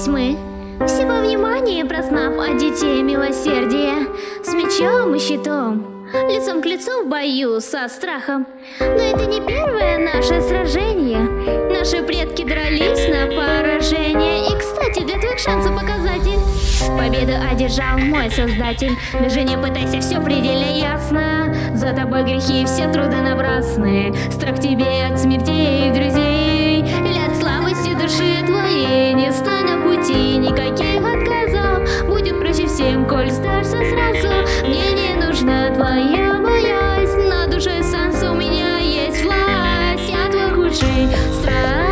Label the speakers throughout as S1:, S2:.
S1: встретились мы, всего внимания прознав о детей милосердия, с мечом и щитом, лицом к лицу в бою со страхом. Но это не первое наше сражение. Наши предки дрались на поражение. И, кстати, для твоих шансов показатель победу одержал мой создатель. Даже не пытайся, все предельно ясно. За тобой грехи, все труды напрасны. Страх тебе от смертей и друзей, или от слабости души твоей. Не стой на пути никаких отказов. Будет проще всем, коль сдашься сразу. Мне не нужна твоя боязнь. На душе солнце у меня есть власть. Я твой худший страх.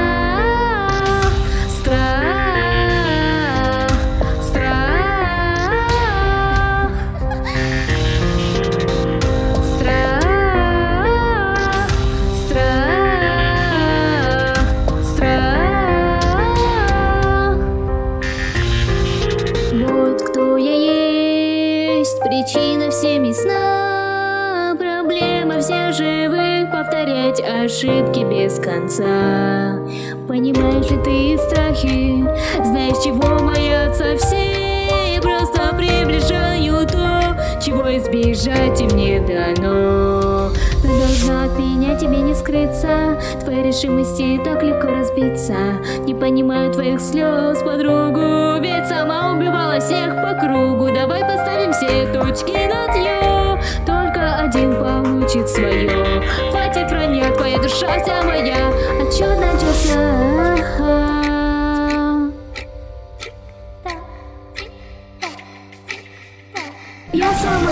S1: Вот кто я есть, причина всем ясна. Проблема всех живых — повторять ошибки без конца. Понимаешь ли ты страхи? Знаешь, чего боятся все? Просто приближаю то, чего избежать им не дано. Ты должна от меня, тебе не скрыться. Твоей решимости так легко разбиться. Не понимаю твоих слез, подругу, ведь сама убивала всех по кругу. Давай поставим все точки над «ё». Только один получит свое. Хватит вранья, твоя душа вся моя. Отчет начался. Я сама